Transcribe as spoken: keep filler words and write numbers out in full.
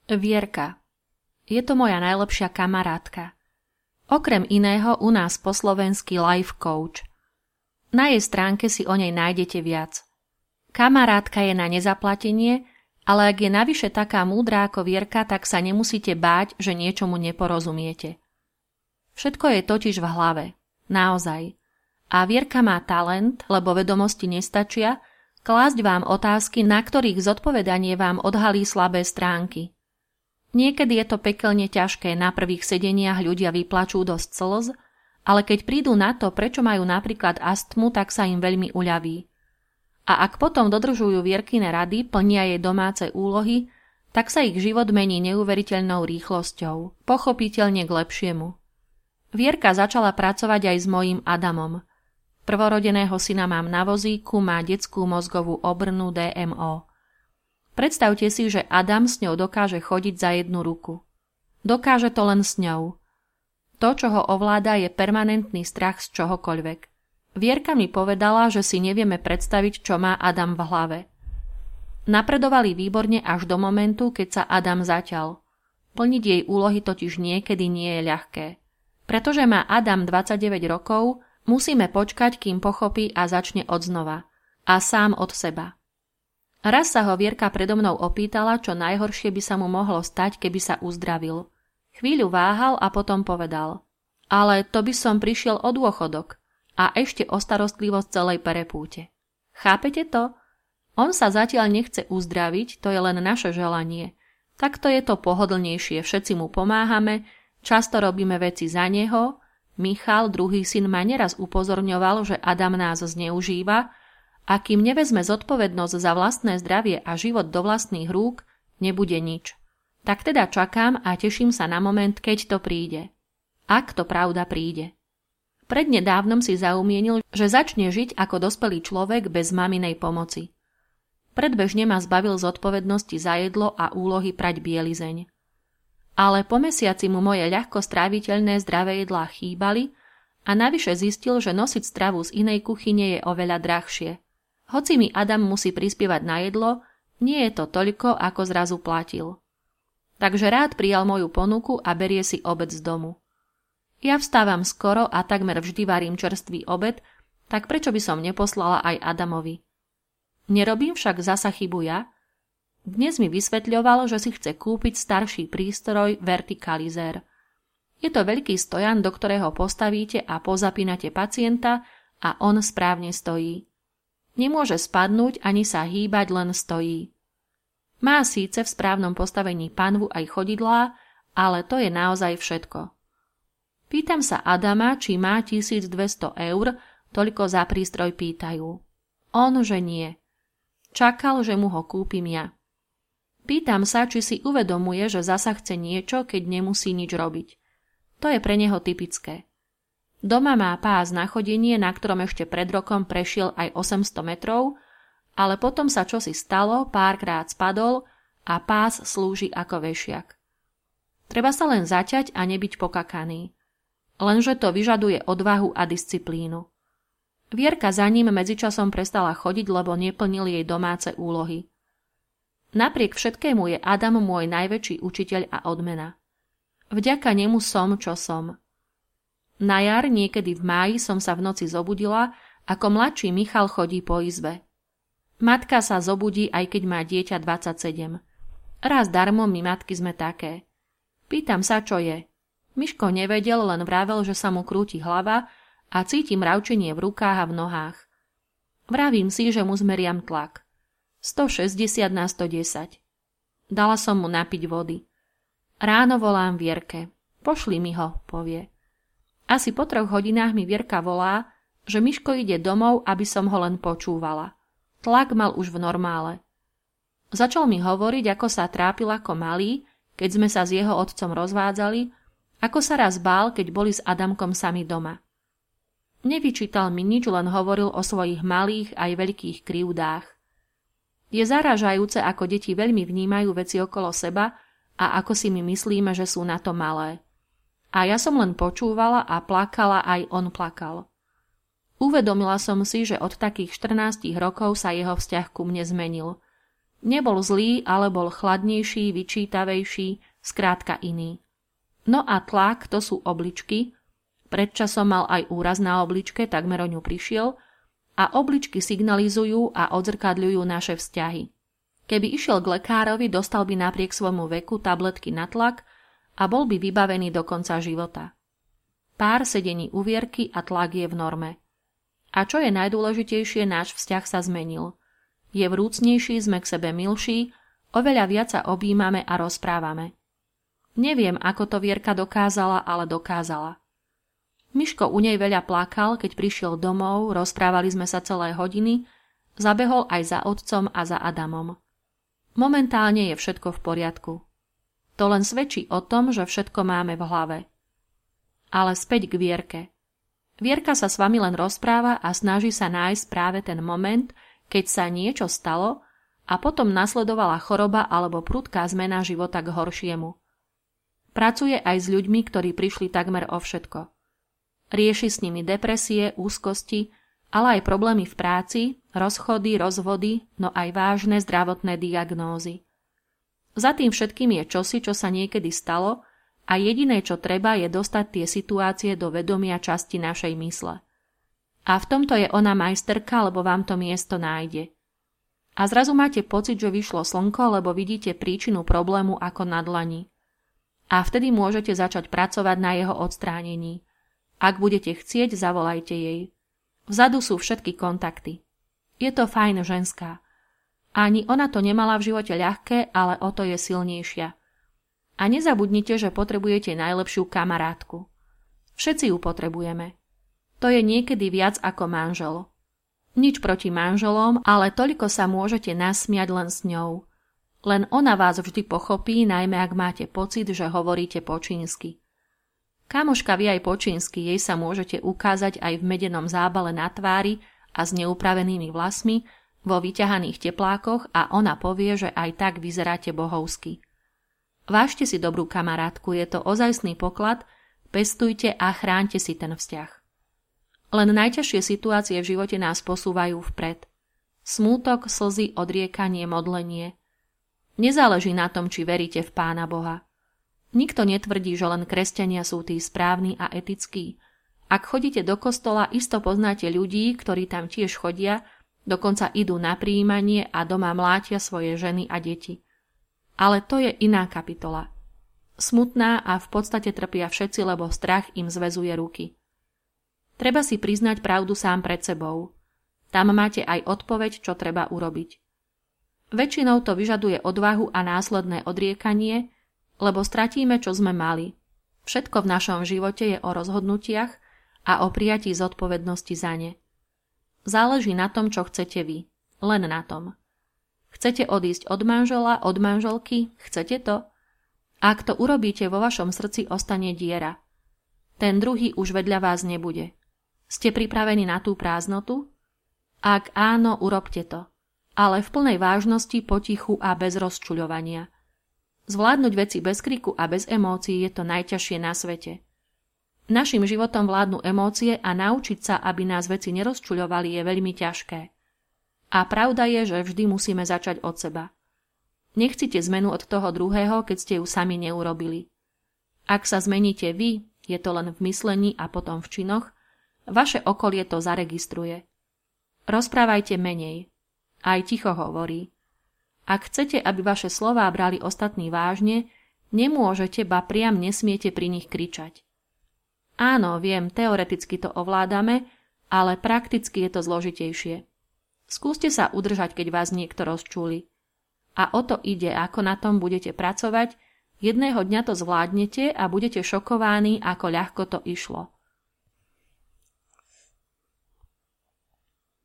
Vierka. Je to moja najlepšia kamarátka. Okrem iného u nás po slovensky life coach. Na jej stránke si o nej nájdete viac. Kamarátka je na nezaplatenie, ale ak je navyše taká múdra ako Vierka, tak sa nemusíte báť, že niečomu neporozumiete. Všetko je totiž v hlave. Naozaj. A Vierka má talent, lebo vedomosti nestačia, klásť vám otázky, na ktorých zodpovedanie vám odhalí slabé stránky. Niekedy je to pekelne ťažké, na prvých sedeniach ľudia vyplačú dosť slz, ale keď prídu na to, prečo majú napríklad astmu, tak sa im veľmi uľaví. A ak potom dodržujú Vierkine rady, plnia jej domáce úlohy, tak sa ich život mení neuveriteľnou rýchlosťou, pochopiteľne k lepšiemu. Vierka začala pracovať aj s mojím Adamom. Prvorodeného syna mám na vozíku, má detskú mozgovú obrnu dé em ó. Predstavte si, že Adam s ňou dokáže chodiť za jednu ruku. Dokáže to len s ňou. To, čo ho ovláda, je permanentný strach z čohokoľvek. Vierka mi povedala, že si nevieme predstaviť, čo má Adam v hlave. Napredovali výborne až do momentu, keď sa Adam zaťal. Plniť jej úlohy totiž niekedy nie je ľahké. Pretože má Adam dvadsaťdeväť rokov, musíme počkať, kým pochopí a začne odznova. A sám od seba. Raz sa ho Vierka predo mnou opýtala, čo najhoršie by sa mu mohlo stať, keby sa uzdravil. Chvíľu váhal a potom povedal: ale to by som prišiel o dôchodok a ešte o starostlivosť celej perepúte. Chápete to? On sa zatiaľ nechce uzdraviť, to je len naše želanie. Takto je to pohodlnejšie, všetci mu pomáhame, často robíme veci za neho. Michal, druhý syn, ma neraz upozorňoval, že Adam nás zneužíva, a kým nevezme zodpovednosť za vlastné zdravie a život do vlastných rúk, nebude nič. Tak teda čakám a teším sa na moment, keď to príde. Ak to pravda príde. Prednedávnom si zaumienil, že začne žiť ako dospelý človek bez maminej pomoci. Predbežne ma zbavil zodpovednosti za jedlo a úlohy prať bielizeň. Ale po mesiaci mu moje ľahko stráviteľné zdravé jedlá chýbali a navyše zistil, že nosiť stravu z inej kuchyne je oveľa drahšie. Hoci mi Adam musí prispievať na jedlo, nie je to toľko, ako zrazu platil. Takže rád prijal moju ponuku a berie si obed z domu. Ja vstávam skoro a takmer vždy varím čerstvý obed, tak prečo by som neposlala aj Adamovi? Nerobím však zasa chybu ja? Dnes mi vysvetľoval, že si chce kúpiť starší prístroj Vertikalizer. Je to veľký stojan, do ktorého postavíte a pozapínate pacienta a on správne stojí. Nemôže spadnúť ani sa hýbať, len stojí. Má síce v správnom postavení panvu aj chodidlá, ale to je naozaj všetko. Pýtam sa Adama, či má tisícdvesto eur, toľko za prístroj pýtajú. On, že nie. Čakal, že mu ho kúpim ja. Pýtam sa, či si uvedomuje, že zasa chce niečo, keď nemusí nič robiť. To je pre neho typické. Doma má pás na chodenie, na ktorom ešte pred rokom prešiel aj osemsto metrov, ale potom sa čosi stalo, párkrát spadol a pás slúži ako vešiak. Treba sa len zaťať a nebyť pokakaný. Lenže to vyžaduje odvahu a disciplínu. Vierka za ním medzičasom prestala chodiť, lebo neplnil jej domáce úlohy. Napriek všetkému je Adam môj najväčší učiteľ a odmena. Vďaka nemu som, čo som. Na jar, niekedy v máji, som sa v noci zobudila, ako mladší Michal chodí po izbe. Matka sa zobudí, aj keď má dieťa dvadsaťsedem. Raz darmo my matky sme také. Pýtam sa, čo je. Miško nevedel, len vravel, že sa mu krúti hlava a cítim mravčenie v rukách a v nohách. Vravím si, že mu zmeriam tlak. stošesťdesiat na stodesať. Dala som mu napiť vody. Ráno volám Vierke. Pošli mi ho, povie. Asi po troch hodinách mi Vierka volá, že Miško ide domov, aby som ho len počúvala. Tlak mal už v normále. Začal mi hovoriť, ako sa trápil ako malý, keď sme sa s jeho otcom rozvádzali, ako sa raz bál, keď boli s Adamkom sami doma. Nevyčítal mi nič, len hovoril o svojich malých aj veľkých krivdách. Je zarážajúce, ako deti veľmi vnímajú veci okolo seba a ako si my myslíme, že sú na to malé. A ja som len počúvala a plakala, aj on plakal. Uvedomila som si, že od takých štrnástich rokov sa jeho vzťah ku mne zmenil. Nebol zlý, ale bol chladnejší, vyčítavejší, skrátka iný. No a tlak, to sú obličky. Predčasom mal aj úraz na obličke, takmer o ňu prišiel. A obličky signalizujú a odzrkadľujú naše vzťahy. Keby išiel k lekárovi, dostal by napriek svojmu veku tabletky na tlak a bol by vybavený do konca života. Pár sedení u Vierky a tlak je v norme. A čo je najdôležitejšie, náš vzťah sa zmenil. Je vrúcnejší, sme k sebe milší, oveľa viac sa objímame a rozprávame. Neviem, ako to Vierka dokázala, ale dokázala. Miško u nej veľa plakal, keď prišiel domov, rozprávali sme sa celé hodiny, zabehol aj za otcom a za Adamom. Momentálne je všetko v poriadku. To len svedčí o tom, že všetko máme v hlave. Ale späť k Vierke. Vierka sa s vami len rozpráva a snaží sa nájsť práve ten moment, keď sa niečo stalo a potom nasledovala choroba alebo prudká zmena života k horšiemu. Pracuje aj s ľuďmi, ktorí prišli takmer o všetko. Rieši s nimi depresie, úzkosti, ale aj problémy v práci, rozchody, rozvody, no aj vážne zdravotné diagnózy. Za tým všetkým je čosi, čo sa niekedy stalo a jediné, čo treba, je dostať tie situácie do vedomia časti našej mysle. A v tomto je ona majsterka, lebo vám to miesto nájde. A zrazu máte pocit, že vyšlo slnko, lebo vidíte príčinu problému ako na dlani. A vtedy môžete začať pracovať na jeho odstránení. Ak budete chcieť, zavolajte jej. Vzadu sú všetky kontakty. Je to fajn ženská. Ani ona to nemala v živote ľahké, ale o to je silnejšia. A nezabudnite, že potrebujete najlepšiu kamarátku. Všetci ju potrebujeme. To je niekedy viac ako manžel. Nič proti manželom, ale toľko sa môžete nasmiať len s ňou. Len ona vás vždy pochopí, najmä ak máte pocit, že hovoríte po čínsky. Kamoška vie aj po čínsky, jej sa môžete ukázať aj v medenom zábale na tvári a s neupravenými vlasmi, vo vyťahaných teplákoch a ona povie, že aj tak vyzeráte bohovsky. Vážte si dobrú kamarátku, je to ozajstný poklad, pestujte a chráňte si ten vzťah. Len najťažšie situácie v živote nás posúvajú vpred. Smútok, slzy, odriekanie, modlenie. Nezáleží na tom, či veríte v Pána Boha. Nikto netvrdí, že len kresťania sú tí správni a etickí. Ak chodíte do kostola, isto poznáte ľudí, ktorí tam tiež chodia, dokonca idú na prijímanie a doma mlátia svoje ženy a deti. Ale to je iná kapitola. Smutná a v podstate trpia všetci, lebo strach im zväzuje ruky. Treba si priznať pravdu sám pred sebou. Tam máte aj odpoveď, čo treba urobiť. Väčšinou to vyžaduje odvahu a následné odriekanie, lebo stratíme, čo sme mali. Všetko v našom živote je o rozhodnutiach a o prijatí zodpovednosti za ne. Záleží na tom, čo chcete vy. Len na tom. Chcete odísť od manžela, od manželky? Chcete to? Ak to urobíte, vo vašom srdci ostane diera. Ten druhý už vedľa vás nebude. Ste pripravení na tú prázdnotu? Ak áno, urobte to. Ale v plnej vážnosti, potichu a bez rozčuľovania. Zvládnuť veci bez kriku a bez emócií je to najťažšie na svete. Našim životom vládnu emócie a naučiť sa, aby nás veci nerozčuľovali, je veľmi ťažké. A pravda je, že vždy musíme začať od seba. Nechcite zmenu od toho druhého, keď ste ju sami neurobili. Ak sa zmeníte vy, je to len v myslení a potom v činoch, vaše okolie to zaregistruje. Rozprávajte menej. Aj ticho hovorí. Ak chcete, aby vaše slová brali ostatní vážne, nemôžete, ba priam nesmiete pri nich kričať. Áno, viem, teoreticky to ovládame, ale prakticky je to zložitejšie. Skúste sa udržať, keď vás niekto rozčúli. A o to ide, ako na tom budete pracovať, jedného dňa to zvládnete a budete šokovaní, ako ľahko to išlo.